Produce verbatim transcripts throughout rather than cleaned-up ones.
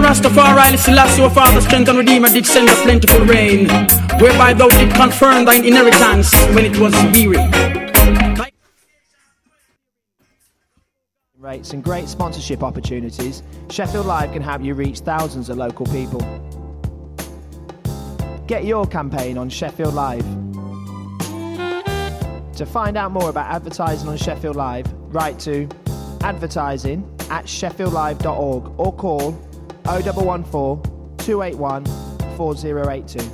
Rastafari, Selassie, our Father, strength and Redeemer, did send a plentiful rain, whereby thou did confirm thine inheritance when it was weary. Rates and great sponsorship opportunities, Sheffield Live can help you reach thousands of local people. Get your campaign on Sheffield Live. To find out more about advertising on Sheffield Live, write to advertising at sheffield live dot org or call oh one one four, two eight one, four oh eight two.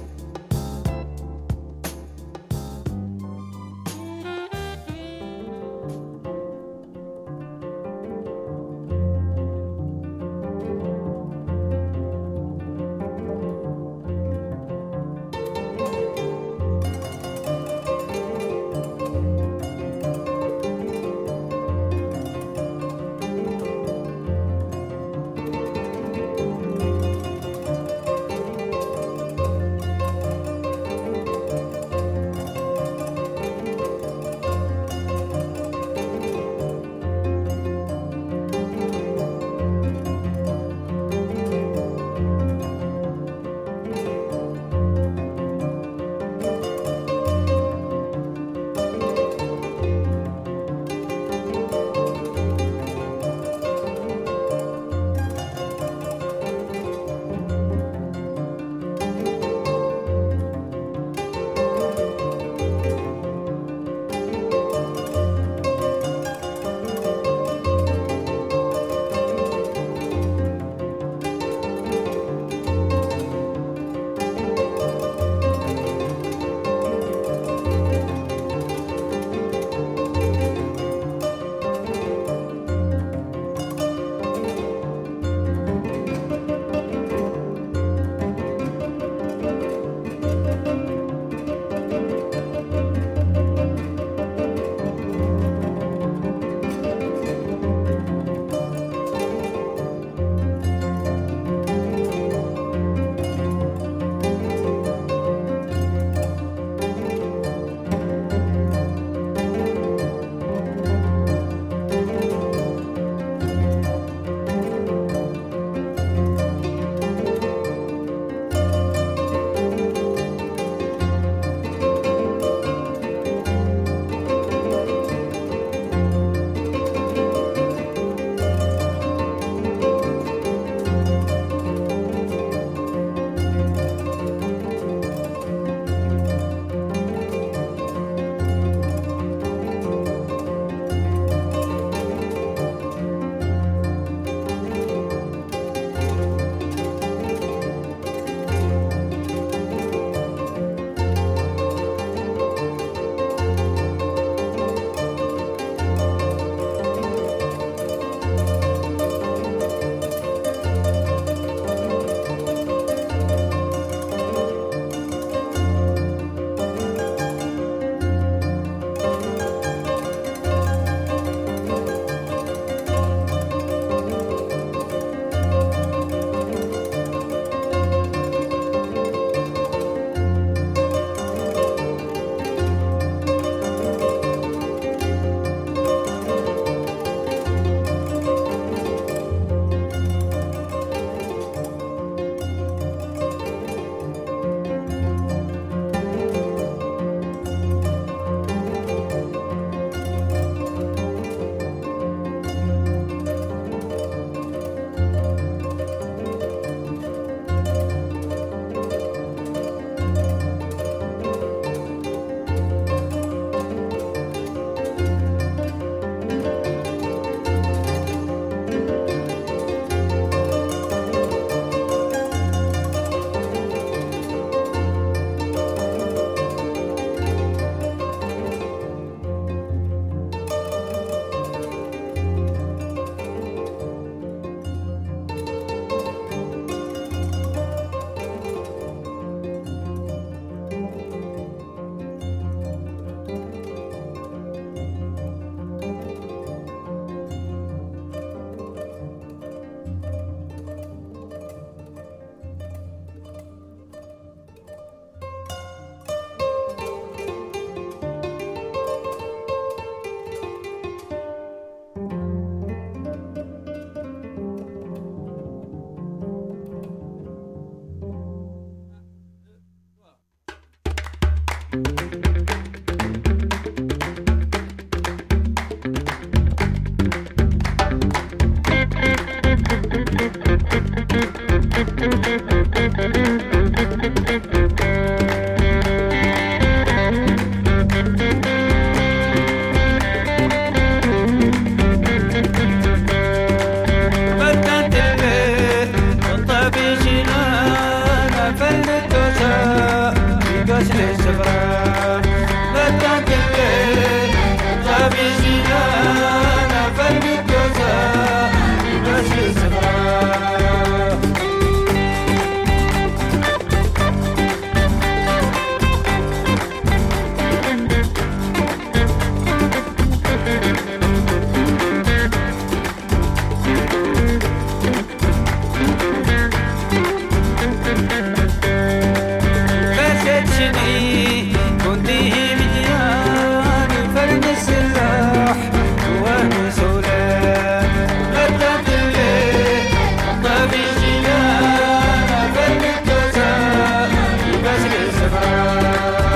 فتشني كنتي مديان فرد السلاح وانا سولان غدت الليل طابي الجنان فرد الجزاء يبسل السفاح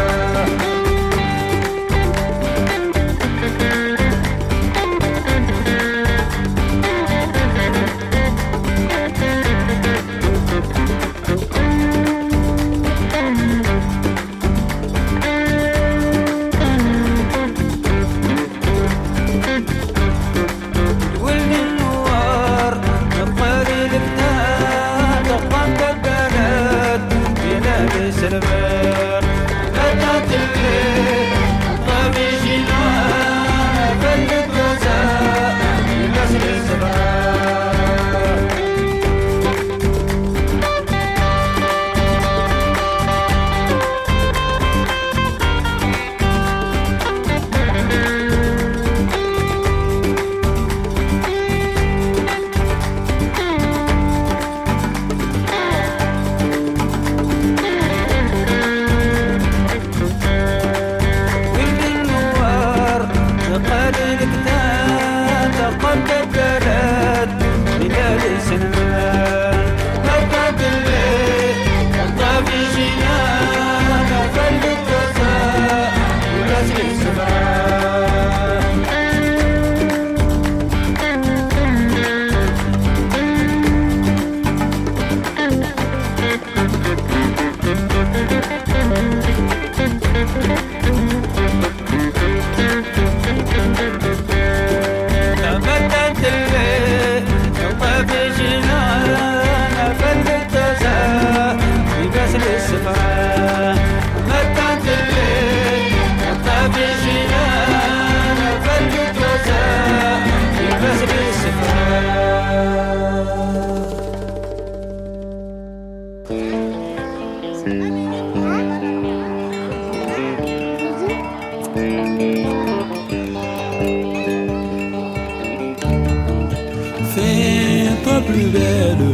Fais-toi plus belle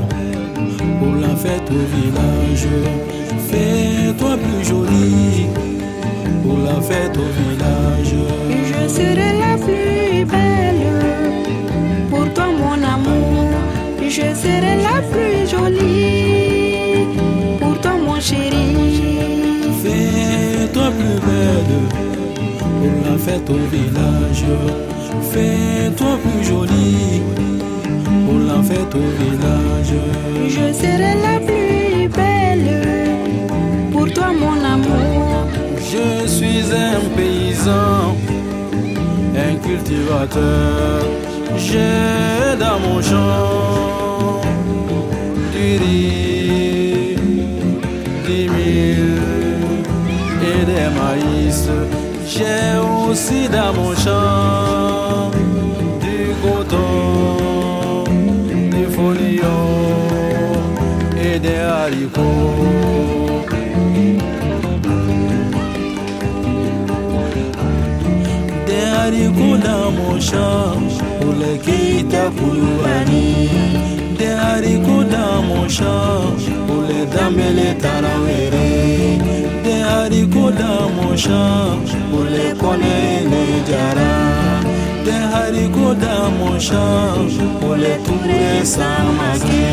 pour la fête au village. Fais-toi plus jolie pour la fête au village. Je serai la plus belle pour toi mon amour. Je serai la plus jolie pour toi mon chéri. Fais-toi plus belle pour la fête au village. Fais-toi plus jolie pour la fête au village. Je serai la plus belle pour toi mon amour. Je suis un paysan, un cultivateur. J'ai dans mon champ du riz, des mil et des maïs. J'ai aussi dans mon champ du coton, des folions et des haricots. Des haricots dans mon champ pour les Keita Koulibaly. Des haricots dans mon champ pour les dames et les tarawérés. Des haricots dans mon champ pour les Kone et les Diara. Des haricots dans mon champ pour les Touré Samake.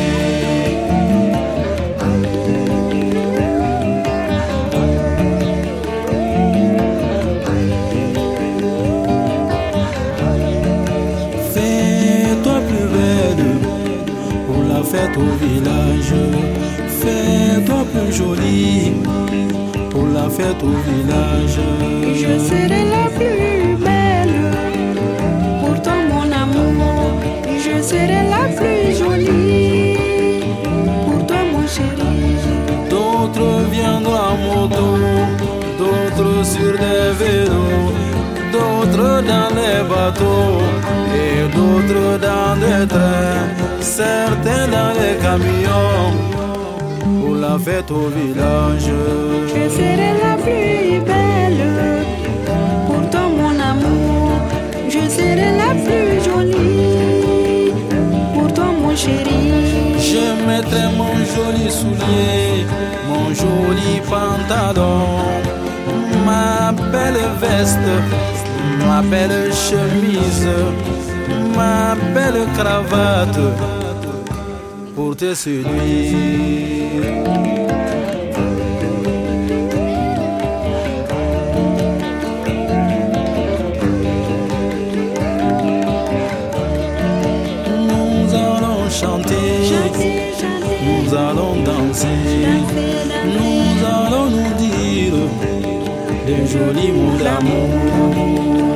Fais-toi au village, fais-toi plus jolie pour la fête au village. Je serai la plus belle pour toi mon amour. Je serai la plus jolie pour toi mon chéri. D'autres viendront à moto, d'autres sur des vélos, d'autres dans les bateaux et d'autres dans des trains. Certains dans les camions pour la fête au village. Je serai la plus belle pour toi mon amour. Je serai la plus jolie pour toi mon chéri. Je mettrai mon joli soulier, mon joli pantalon, ma belle veste, ma belle chemise, ma belle cravate pour te séduire. Nous allons chanter, nous allons danser, nous allons nous dire de jolis mots d'amour.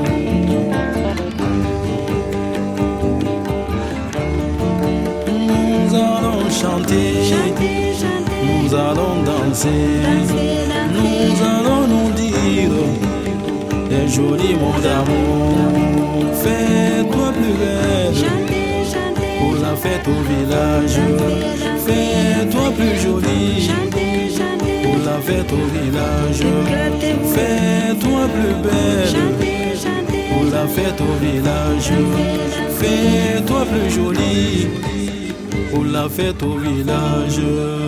Nous allons chanter, nous allons danser, nous allons nous dire des jolis mots d'amour. Fais-toi plus belle pour la fête au village. Fais-toi plus jolie pour la fête au village. Fais-toi plus belle pour la fête au village. Fais-toi plus jolie pour la fête au village.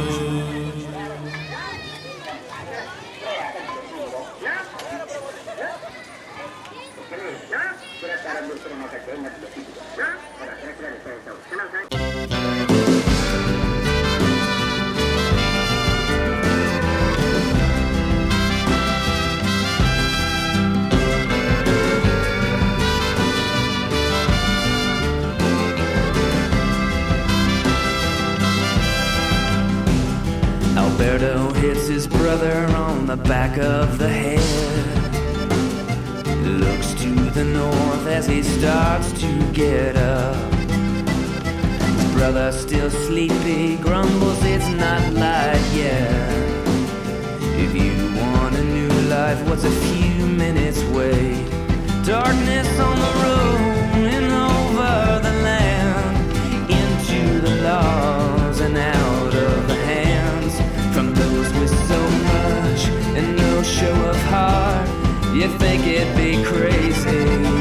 Alberto hits his brother on the back of the head. Looks to the north as he starts to get up. His brother, still sleepy, grumbles it's not light yet. If you want a new life, what's a few minutes wait? Darkness on the road and over the land, into the laws and out of the hands from those with so much and no show of heart. You think it'd be crazy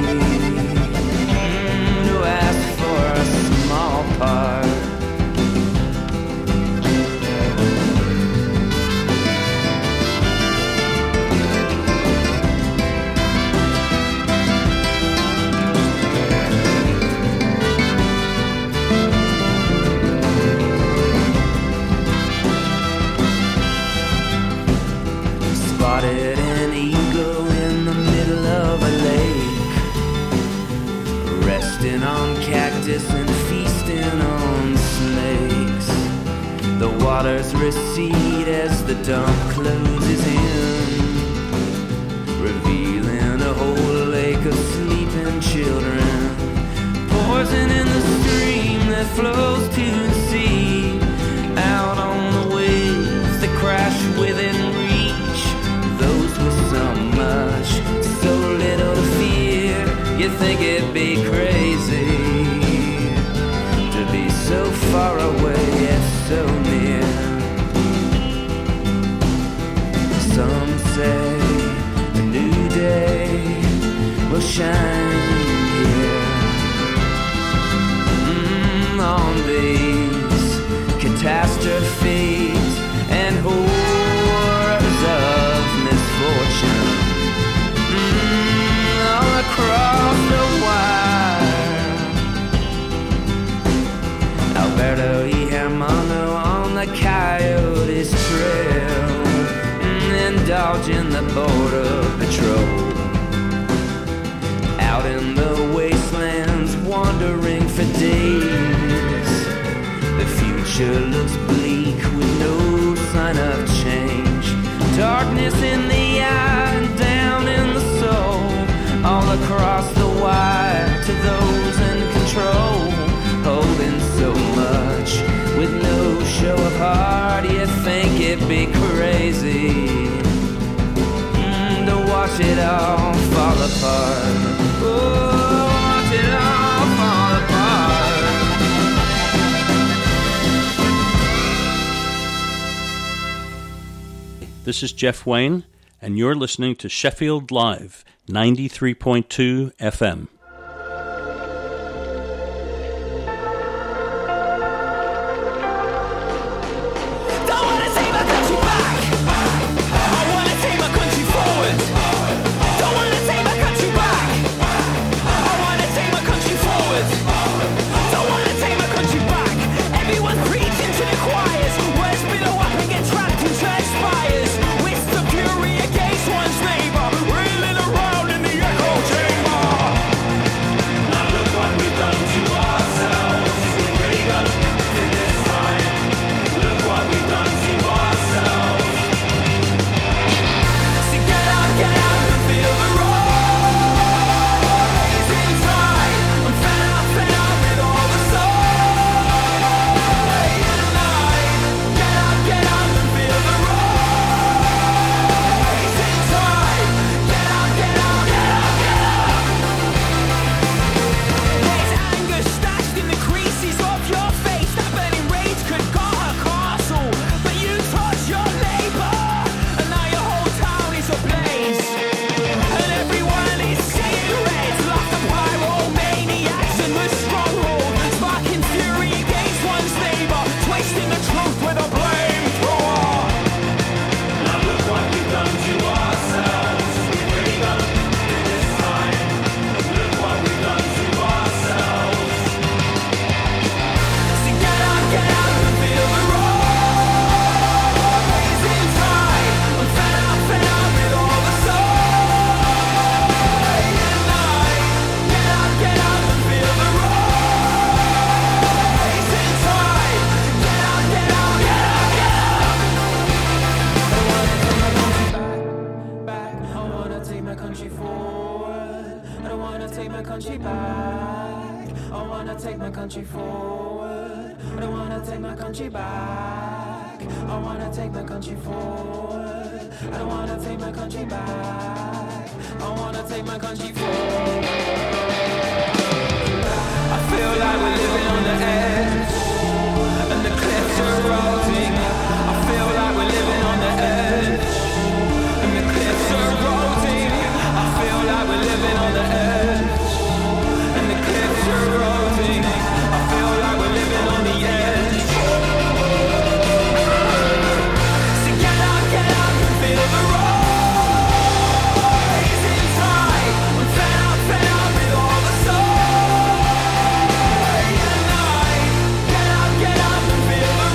mm, to ask for a small part. Spotted an eagle in the middle of a lake, resting on cactus and feasting on snakes. The waters recede as the dawn closes in, revealing a whole lake of sleeping children. Poison in the stream that flows to the sea, out on the waves that crash within reach. Those with so much, so little to fear, you think it'd be crazy to be so far away yet so near. Some say a new day will shine here mm, on these catastrophes and horrors of misfortune mm, all across the wire. Alberto y Hermano on the Coyotes Trail, mm, indulging the border patrol. Out in the wastelands, wandering for days. The future looks bleak with no sign of change. Darkness in the eye and down in the soul, all across the wire to those in control, holding so much with no show of heart. You think it'd be crazy mm, to watch it all fall apart. Oh, watch it all fall apart. This is Jeff Wayne, and you're listening to Sheffield Live, ninety-three point two F M. destruction acquires. Words blow up and get trapped in church spires. Whisk the fury against one's neighbor, reeling around in the echo chamber. Now look what we've done to ourselves. We've really got in this time. Look what we've done to ourselves. So get out, get out and feel the rising tide. I'm fed up, fed up with all the silent night. Get out, get out and feel the rising tide. Get out, get out, get out, get out. There's anger stashed in the creases of your face. That burning rage could guard a castle, but you touch your neighbor, and now your whole town is ablaze. And everyone is seeing red, like the pyromaniacs in the stronghold, sparking fury against one's neighbor, twisting the truth with a flamethrower. Now look what we've done to ourselves. We've really got in this time. Look what we've done to ourselves. So get out, get out and feel the rising tide. I'm fed up, fed up with all the silent night. Get out, get out and feel the rising tide. Get out, get out, get out, get out. I wanna take my country forward. I don't wanna take my country back. I wanna take my country forward. I don't wanna take my country back. I wanna take my country forward. I don't wanna take my country back. I wanna take my country forward. I feel like we're living on the edge, and the cliffs are rolling. I feel like we're living on the edge, and the cliffs are rolling. I feel like we're living on the edge, and the cliffs are rolling. I feel like we're living on the edge. So get out, get out and feel the rising tide. I'm fed up, fed up with all the silent night. Get out, get out and feel the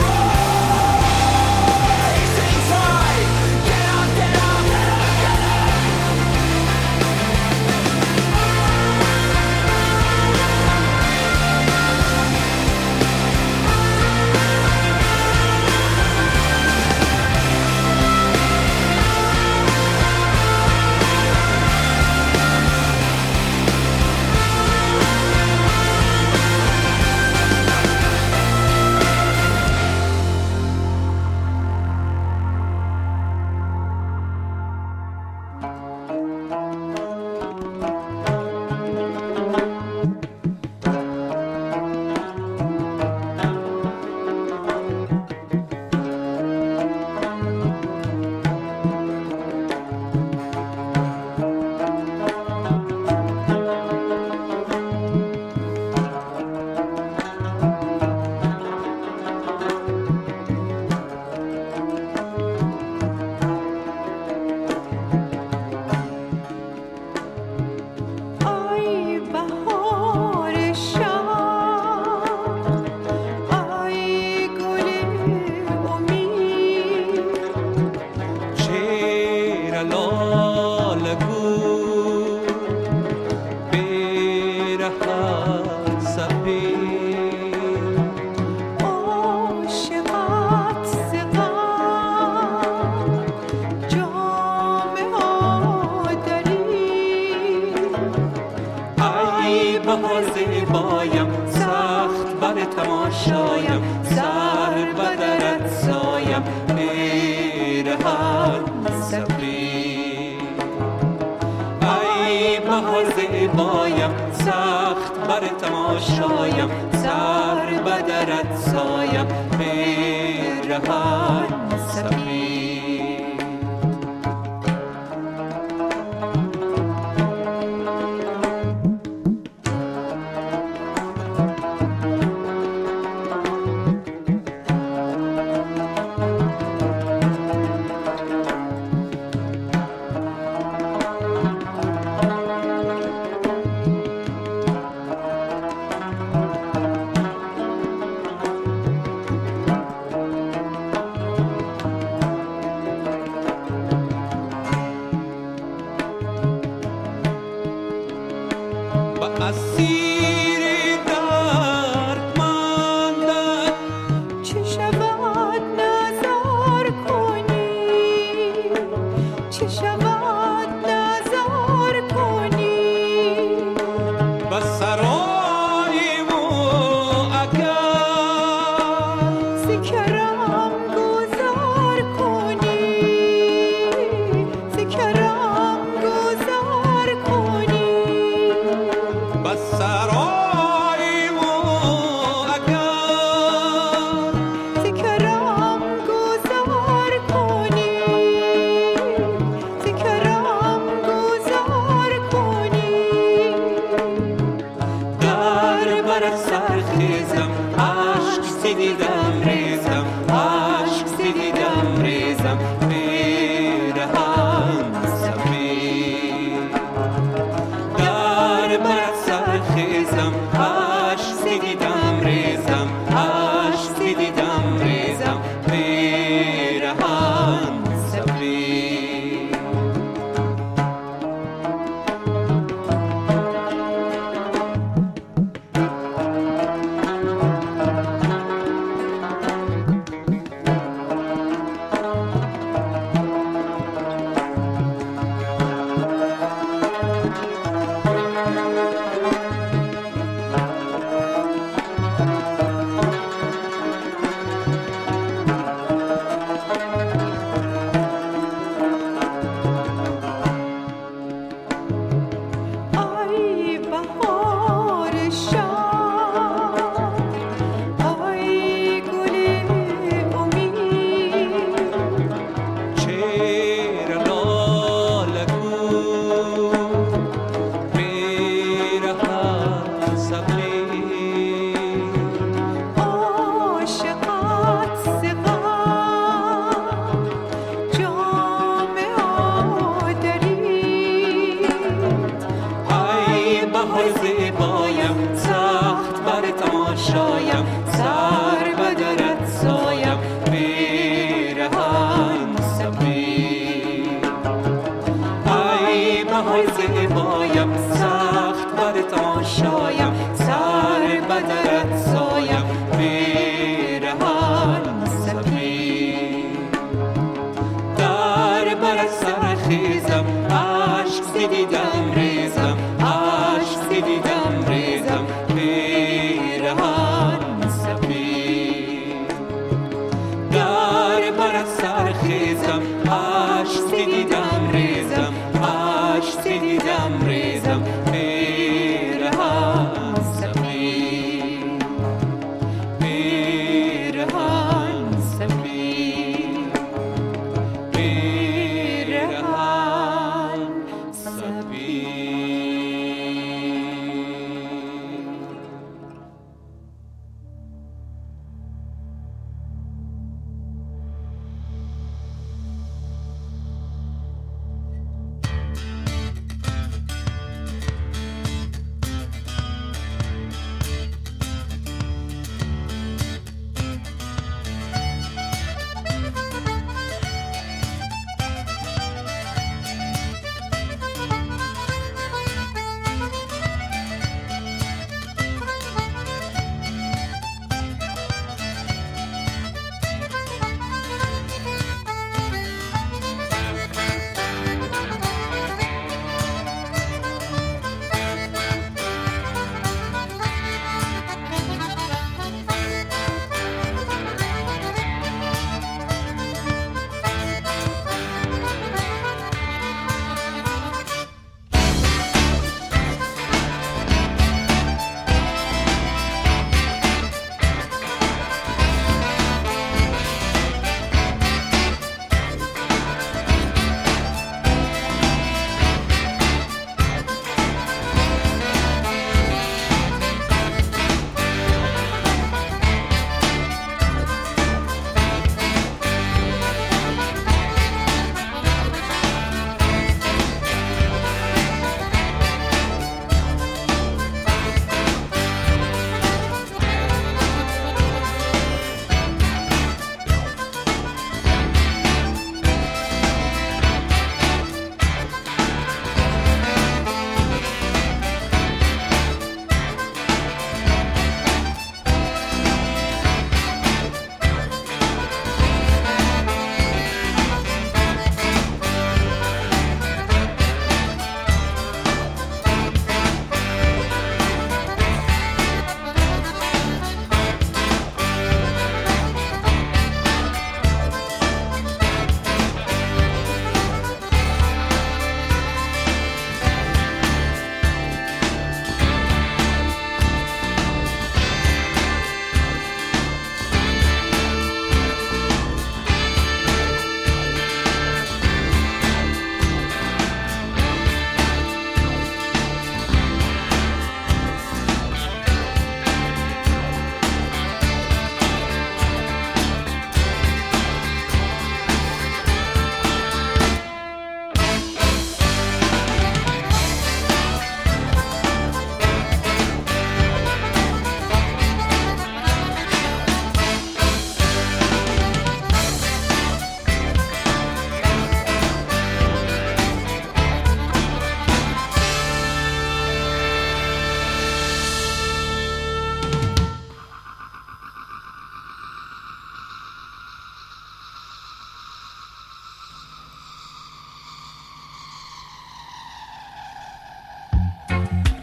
rising tide. Get out, get out, get out, get out. چه شود نظر کنی بس سرایی و اگر ذکرم گذار کنی ذکرم گذار کنی بس سرایی و اگر ذکرم گذار کنی ذکرم گذار کنی در برت سرخیزم عشق سیدیدم ریزم عشق سیدیدم ریزم پیرهن سفید در برت سرخیزم عشق سیدیدم ریزم عشق سیدیدم ریزم پیرهن سفید ای بهار شاد ای گل امید چهره لاله کو پیرهن سفید عاشقت سقم جام آدرید ای بهار زیبایم سخت بر تماشایم سر بدرت سایم پیرهن سفید ای بهار زیبایم سخت بر تماشایم سر بدرت سایم پیرهن سفید در برت سرخیزم عشق سیدیدم ریزم عشق سیدیدم ریزم پیرهن سفید در برت سرخیزم عشق سیدیدم ریزم عشق سیدیدم ریزم پیرهن سفید پیرهن سفید پیرهن سفید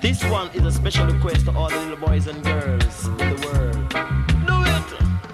This one is a special request to all the little boys and girls in the world. Do it!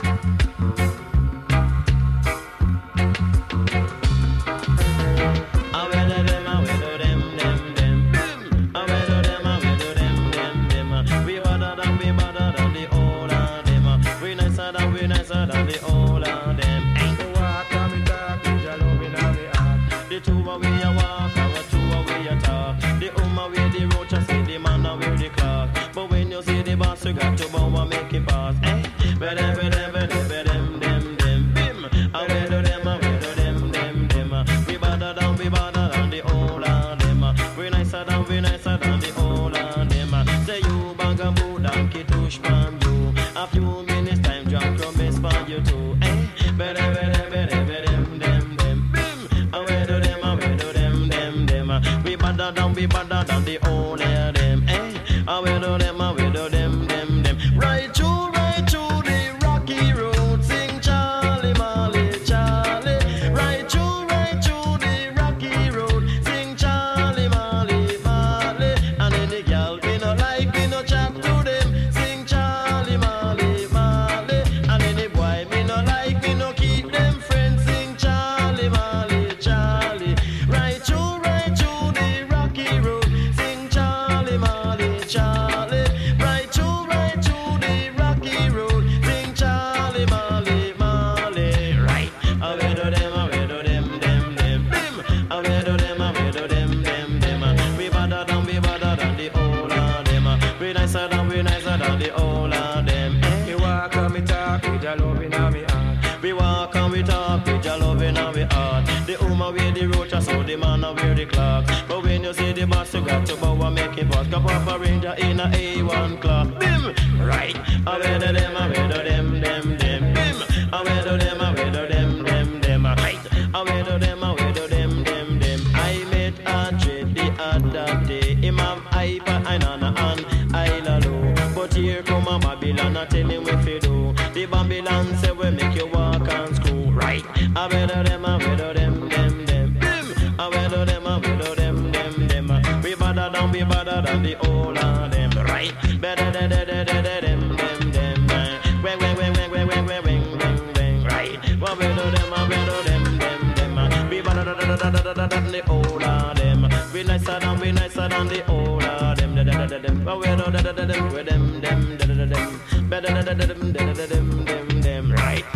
I will do them, I will do them, them, them. I will do them, I will do them, them, them. We better than, we better than the old of them. We nicer than, we nicer than the old of them. Ain't the water we talk, we just love in our heart. The two of we a walk, our two of we a talk. The umma with the roach, I see the man a wear the clock. But when you see the boss, you got to bow and make it pass. Eh? But them, but them, but them, but them, them, them, bim. I will do them, I will do them, them, them. We better than, we better than the old of them. We nicer than, we nicer than the old of them. Say you bugaboo, donkey tush from you. A few minutes time, drunk your best for you too. Eh? But them, but them, but them, but them, them, them, bim. I will do them, I will do them, them, them. We better than, we better than the old of them. Eh? I will do them, I will do them, them, them. Right through, right through the rocky road, sing Charlie, Molly, Charlie. Right through, right through the rocky road, sing Charlie, Molly, Molly. And any girl we no like, we no chat to them, sing Charlie, Molly, Molly. And any boy we no like, we no keep them friends, sing Charlie, Molly, Charlie. Right through, right through the rocky road, sing Charlie, Molly, Charlie. Right through, right through the rocky road, sing Charlie, Molly, Molly. Right, I will do them, I will do them, them, them, bim. I will do them, I will do them, them, them. We better than, we better than the old of them. We nicer than, we nicer than the old of them. Eh? We walk and we talk, with your love in our heart. We walk and we talk, with your love in our heart. The woman wear the roach, so the man a wear the clock. But when you see the boss, you got to bow and make it pass. Come up a ranger in a A one clock. Bim! Right! I will do them, I will do them, them, them. Bim! I will do them, I will do them, them, them. Right! I will do them, I will do them, them, them. I met a trade the other day. Him have iPad, I nana, and I lalo. But here come a Babylon, I tell him what to do. The Babylon say we make you walk and screw. Right! I will do them, I will do them, them, them. Bim! I will do them, I will do them, them, them. We better than, we better than the old of them. Right? Better than, than, than, than, them, them, them. Wang, wang, wang, wang, wang, wang, wang, wang, wang, wang. Right? What we do them, what we do them, them, them. We better than, than, than, than, than the old of them. We nicer than, we nicer than the old of them. Da, da, da, da, what we do da, da, da, da, with them, them, da, da, da, them. Better than, da, da, da, da, da, them, them, them. Right?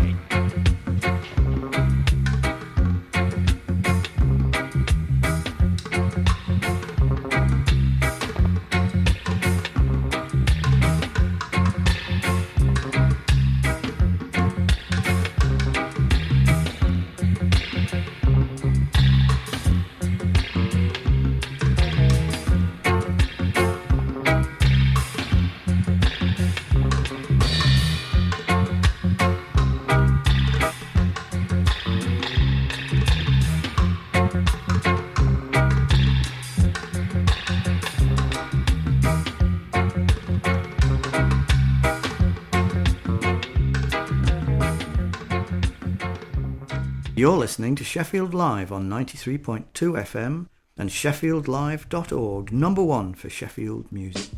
You're listening to Sheffield Live on ninety-three point two F M and sheffield live dot org, number one for Sheffield music.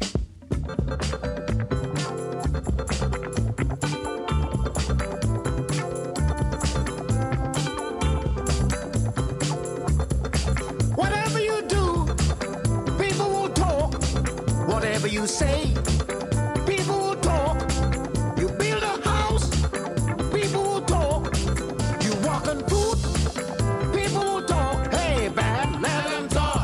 Whatever you do, people will talk. Whatever you say, people will talk. You build a house, people will talk. You walk on foot, people will talk. Hey, bad, let them talk.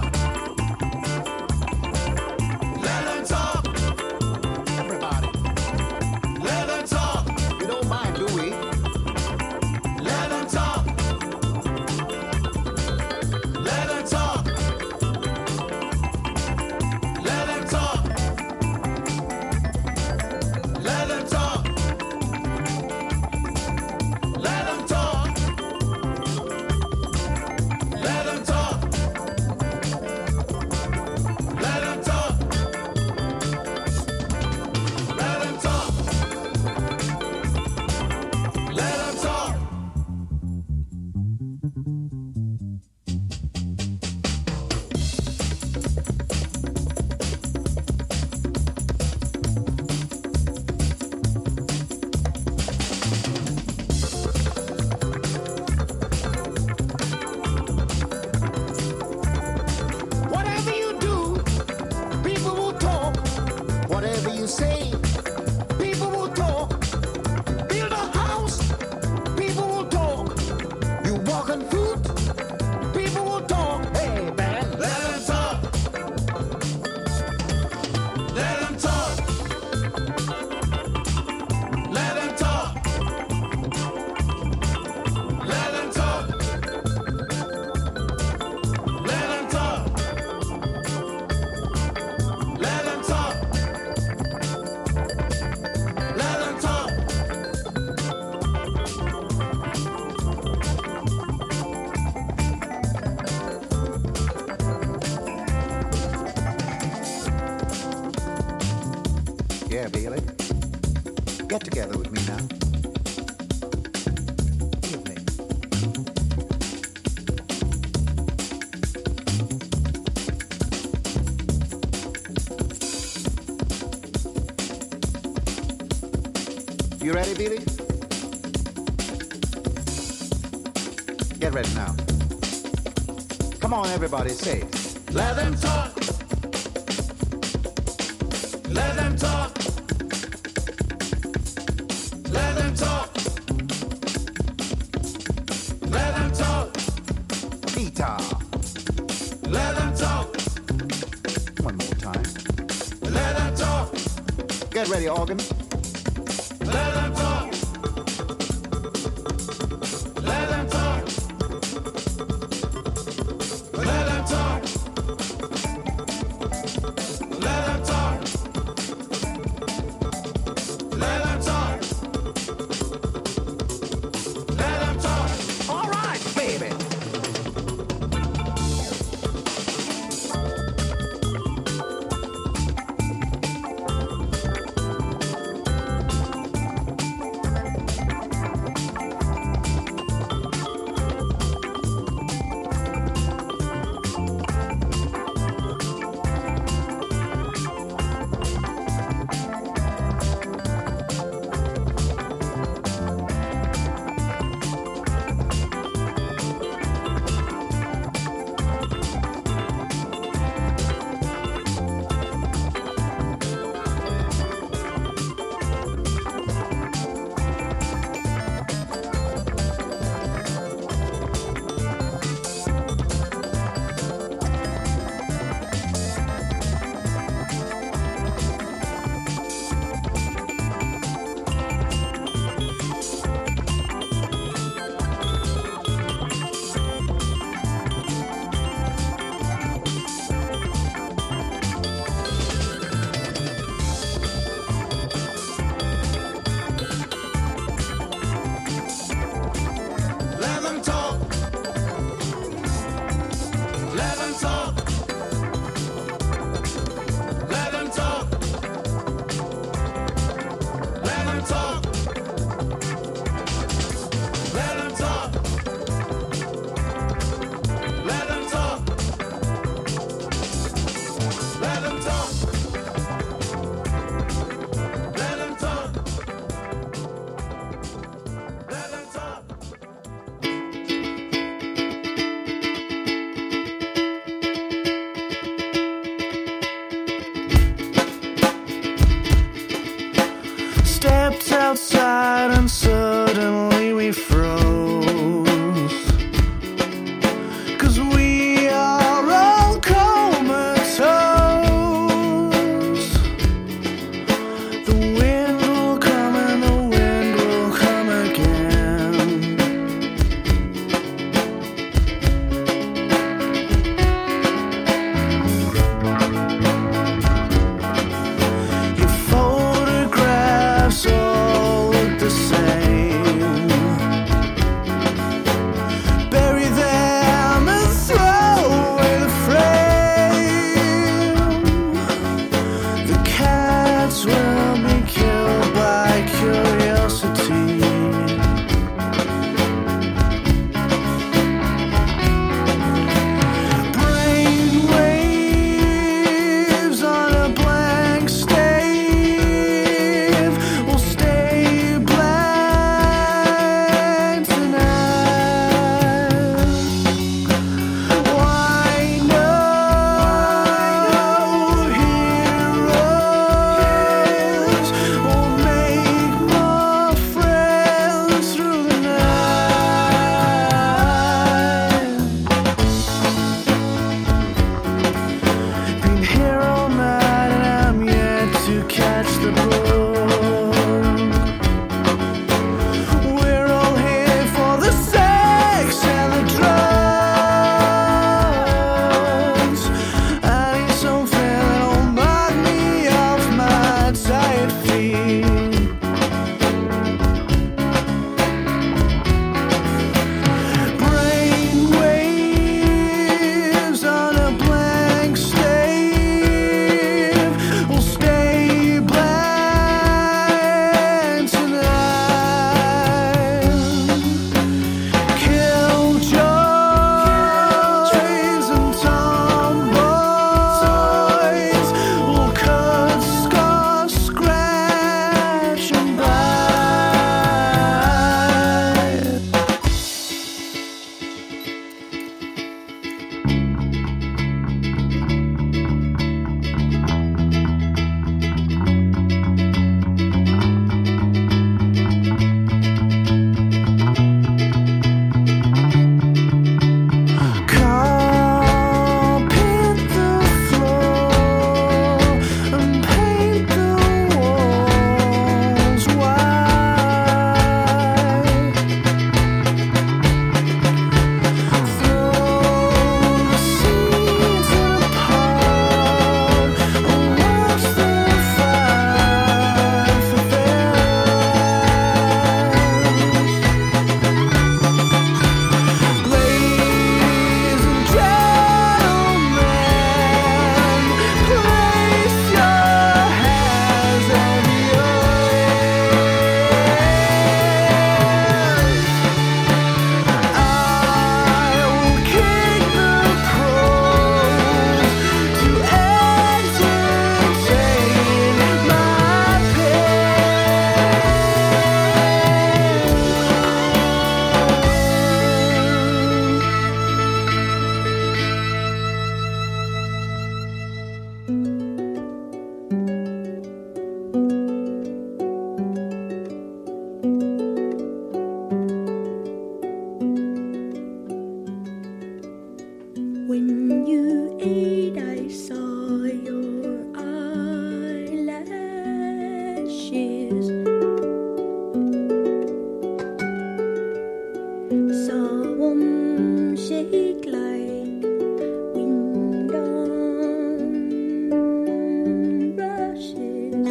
Let them talk. Everybody, let them talk. We don't mind, do we? Let them talk. Let them talk. Let them talk. You ready, Billy? Get ready now. Come on, everybody, say it. Let them talk. Let them talk. Let them talk. Let them talk. Guitar. Let them talk. One more time. Let them talk. Get ready, organ. Let them talk. Let them talk. Let them talk. Let them talk. Let them talk. Let them talk. All right, baby. warm shake like wind on rushes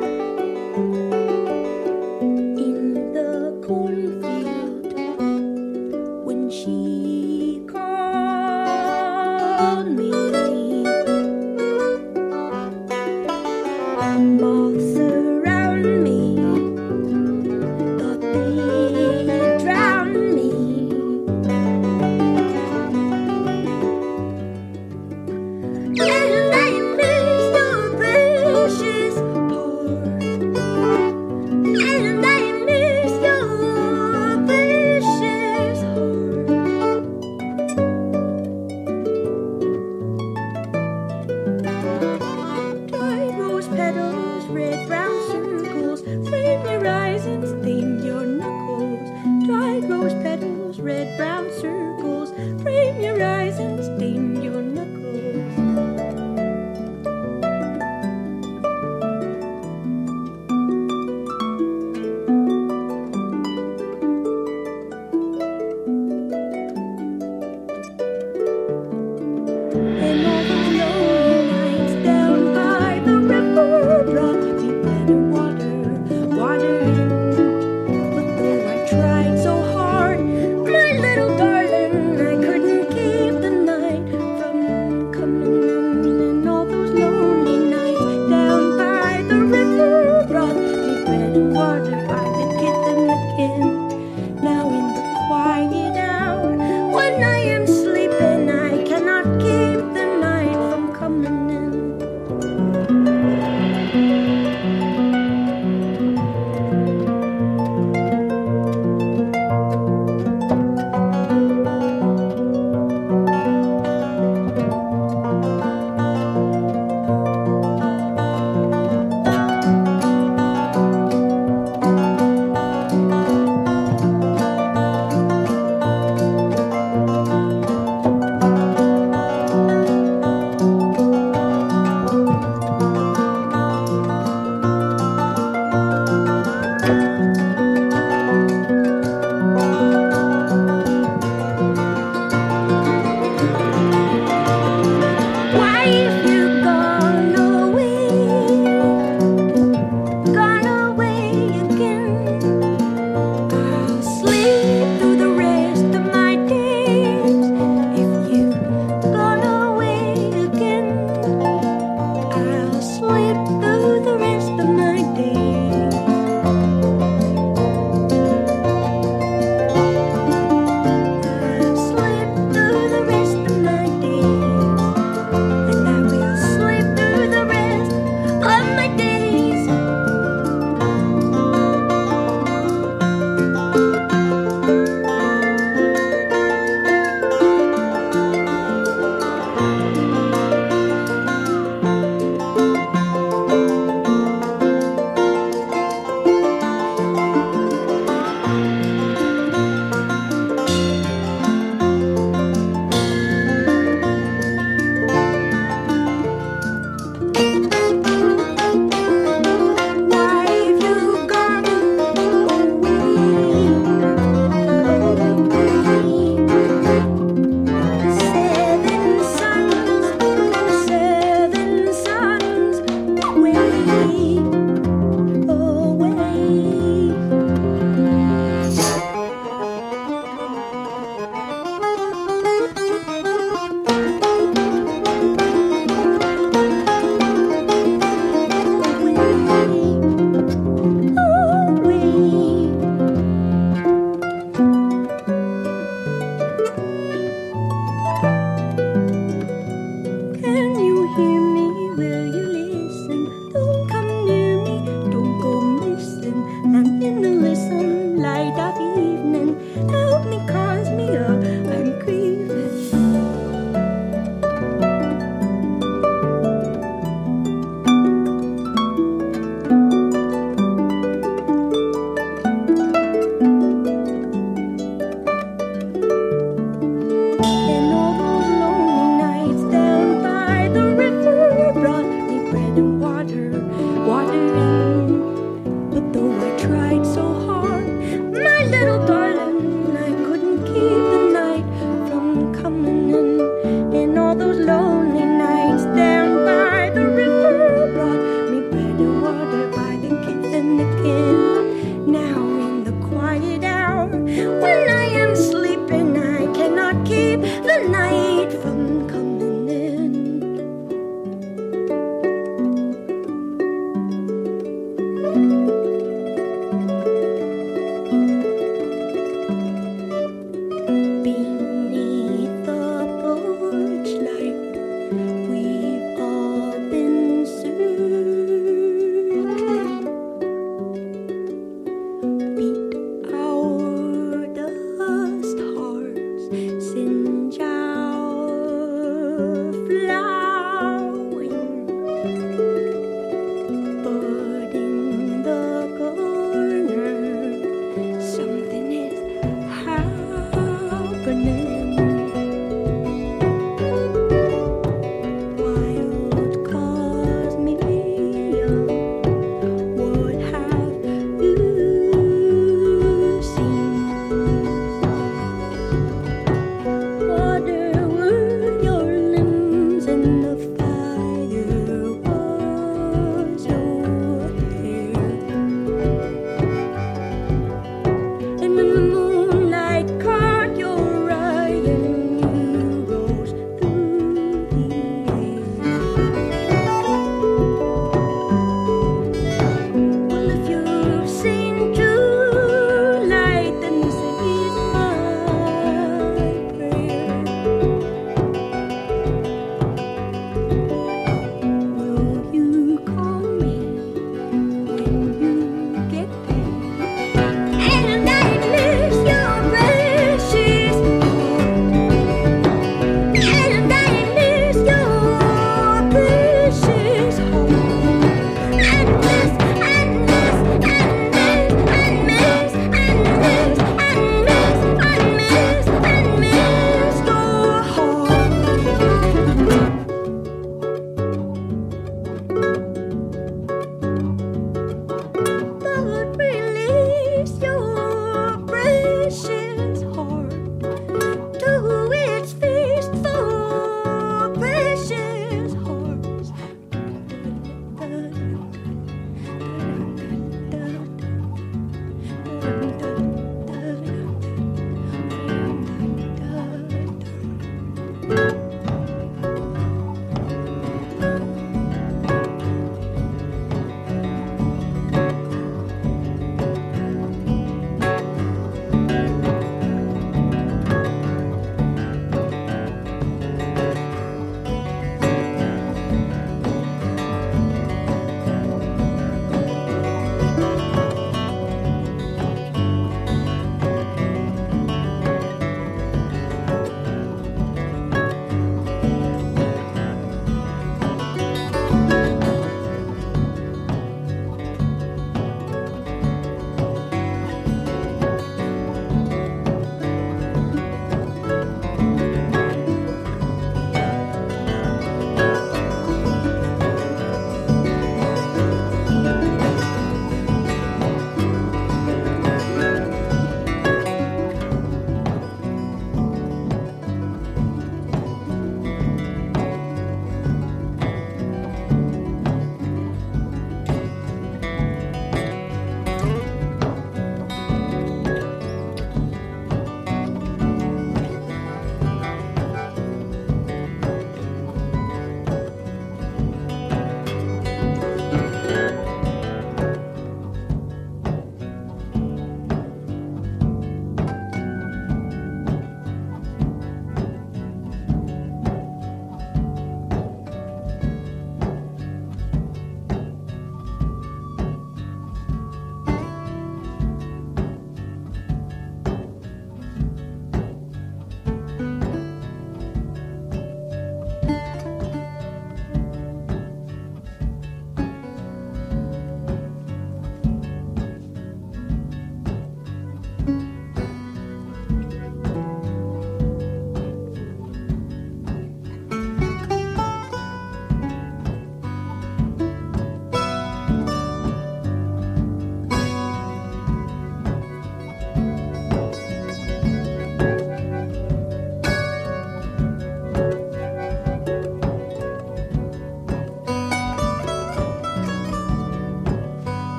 in the cornfield when she called me. Moths around me thought they drowned me.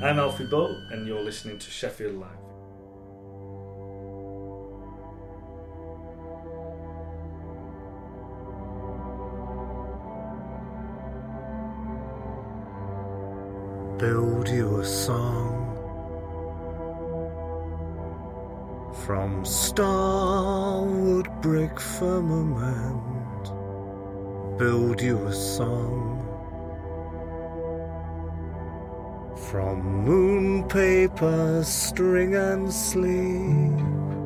I'm Alfie Bow, and you're listening to Sheffield Live. Build you a song from starwood brick firmament. Build you a song from moon paper, string and sleep.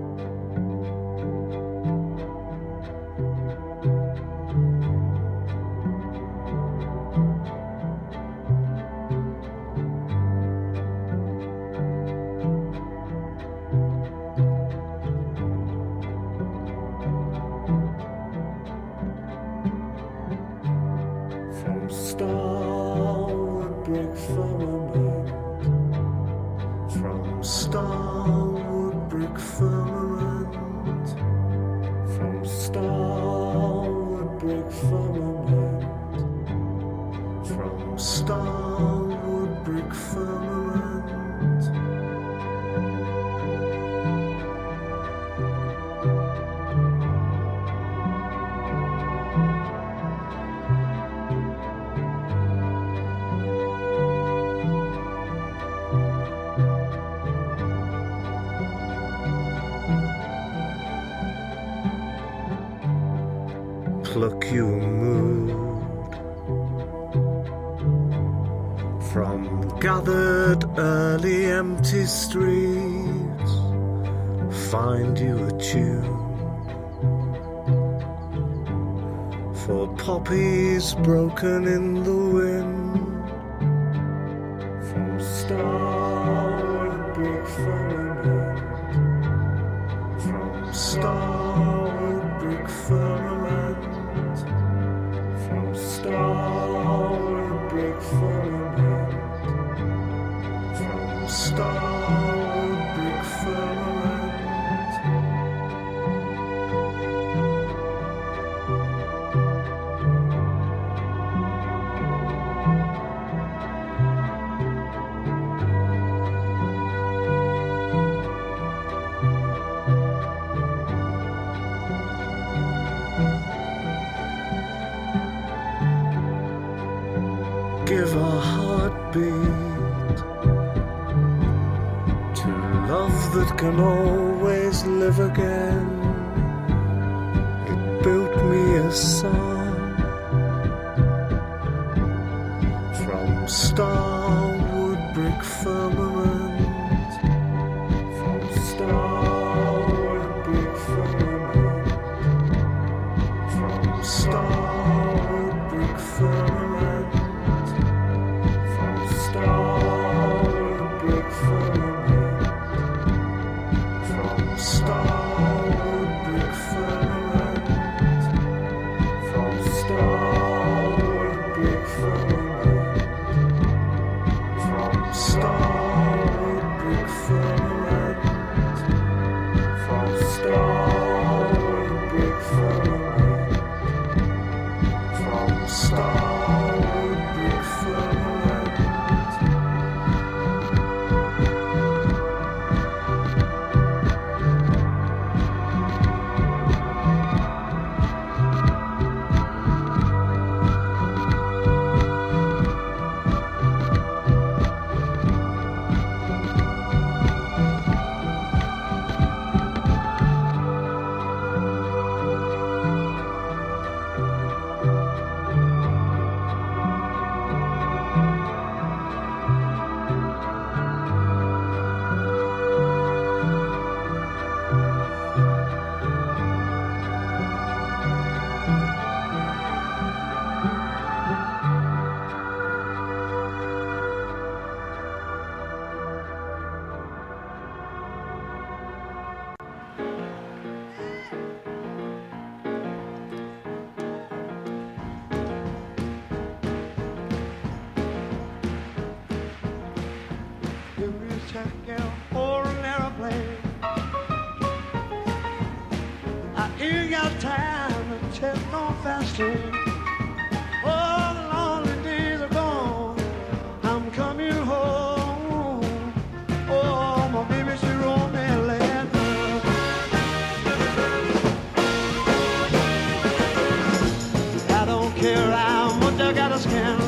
Pluck you a mood from gathered early empty streets. Find you a tune for poppies broken in the wind. From starwood brick firmament, from starwood brick firmament, from starwood brick firmament, from starwood brick firmament. Give a heartbeat to love that can always live again. It built me a song from starwood brick firmament, from starwood brick firmament, from starwood brick firmament. Starwood brick firmament, from starwood brick firmament, from starwood brick firmament, from starwood brick firmament, from starwood brick firmament, from starwood brick firmament. Oh, the lonely days are gone. I'm coming home. ask him.